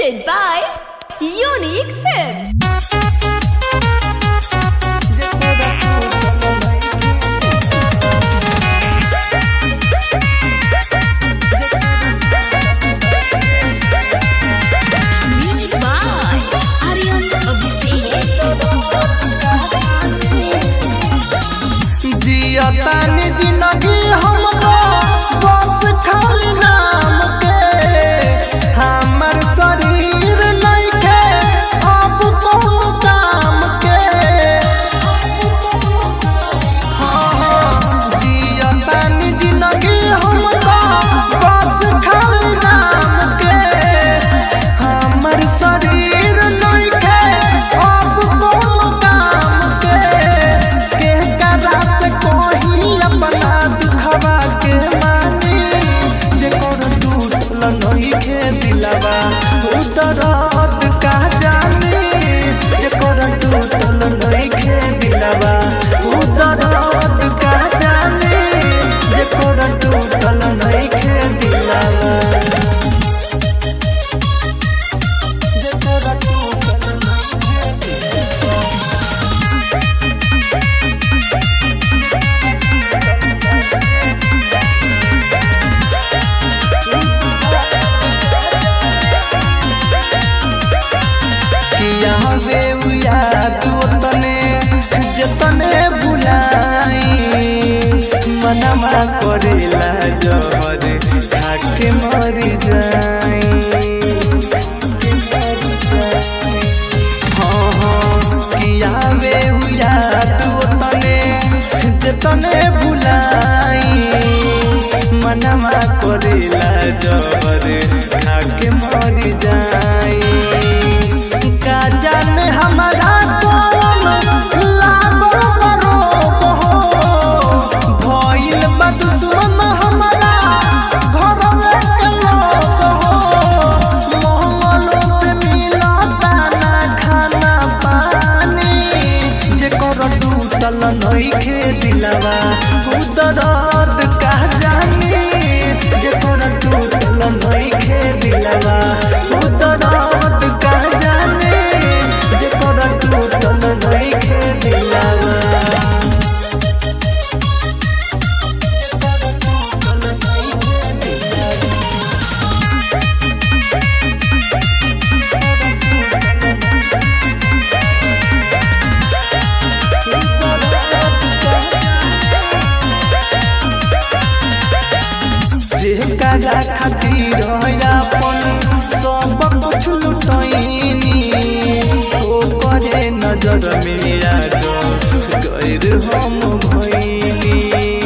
presented by Unique Films. Music by Aryan Abhishek. जिया तानी जिंदगी हमको बस खाली नाम के हमर शरीर नहीं के अब कौन काम के जिया तानी जिंदगी हमको बस खाली नाम के हमर शरीर नहीं के अब कौन काम के करा से कोई अपना दुखवा के मानी जे कर टूटल नहीं के दिलवा उदरद का जानी जे कर टूटल नहीं के दिलवा उदरद का जानी जे कर टूटल नहीं के दिलवा जे कर टूटल नहीं के वे याद तने जतने भुलाई मनमा करेला जहर खाके मरी जाई किया वे याद तने जतने भुलाई मनमा करेला जहर खाके मरी जाई का जाने हमारा कौन लागो बरोब हो भइल बा दुश्मन हमारा घर में के लोग हो मोहम्मद से मिलता ना खाना पानी जे कर टूटल नहीं के दिलवा उदरद का जानी जे कर टूटल नहीं के दिलवा उदरद का जानी जे कर टूटल नहीं के दिलवा जेकरा खातिर अपन सब कुछ लुटैनी ओ करे नजर में आज गैर हम भइनी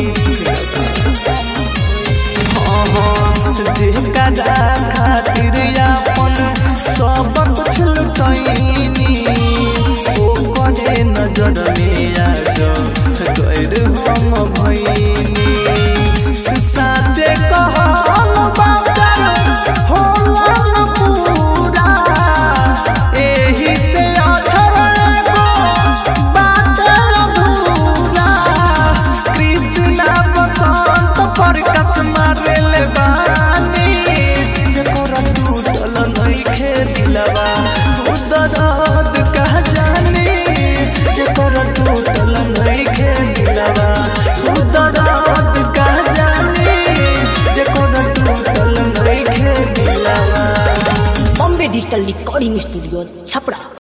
जेकरा खातिर अपन सब कुछ लुटैनी ओ करे नजर में आज गैर हम भइनी साचे कहल बाकर होला न पूरा एही से अधर को बात अधूरा कृष्णा बसंत पर कस मारेल बानी जे कर टूटल नहीं के दिलवा उदरद का जानी जे कर टूटल नहीं के दिलवा उदरद का जानी जे कर टूटल नहीं के दिलवा। Bombay Digital Recording Studio, Chapra.